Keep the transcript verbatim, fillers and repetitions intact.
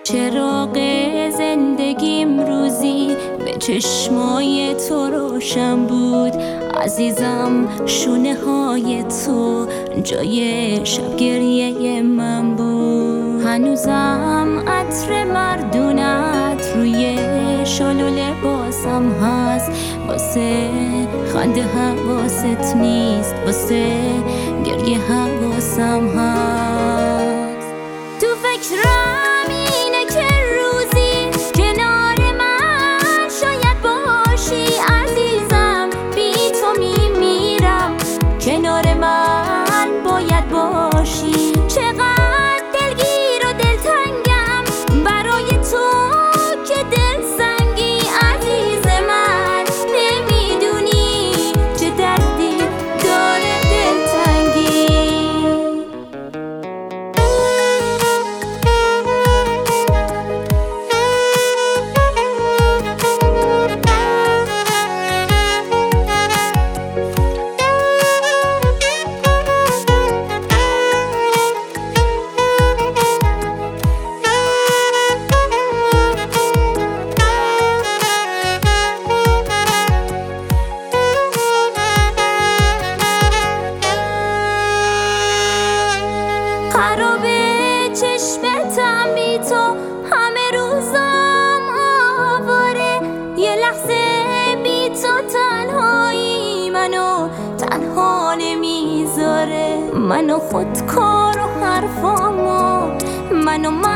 چراغ زندگیم روزی به چشمای تو روشن بود عزیزم، شونه های تو جای شب گریه من بود. هنوزم عطر مردونت روی شال و لباسم هست، واسه خنده حواست نیست، واسه گریه حواسم هست. تو فکرم اینه که روزی کنار من شاید باشی عزیزم، بی تو میمیرم، کنار من باید باشی. چقدر دلگیر و دلتنگم برای تو که دل سنگی عزیز من، نمیدونی چه دردی داره دلتنگی. خرابه چشمتم بی تو، همه روزم آواره، یه لحظه بی تو تنهایی منو تنها نمیذاره. منو خودکار و حرفامو منو من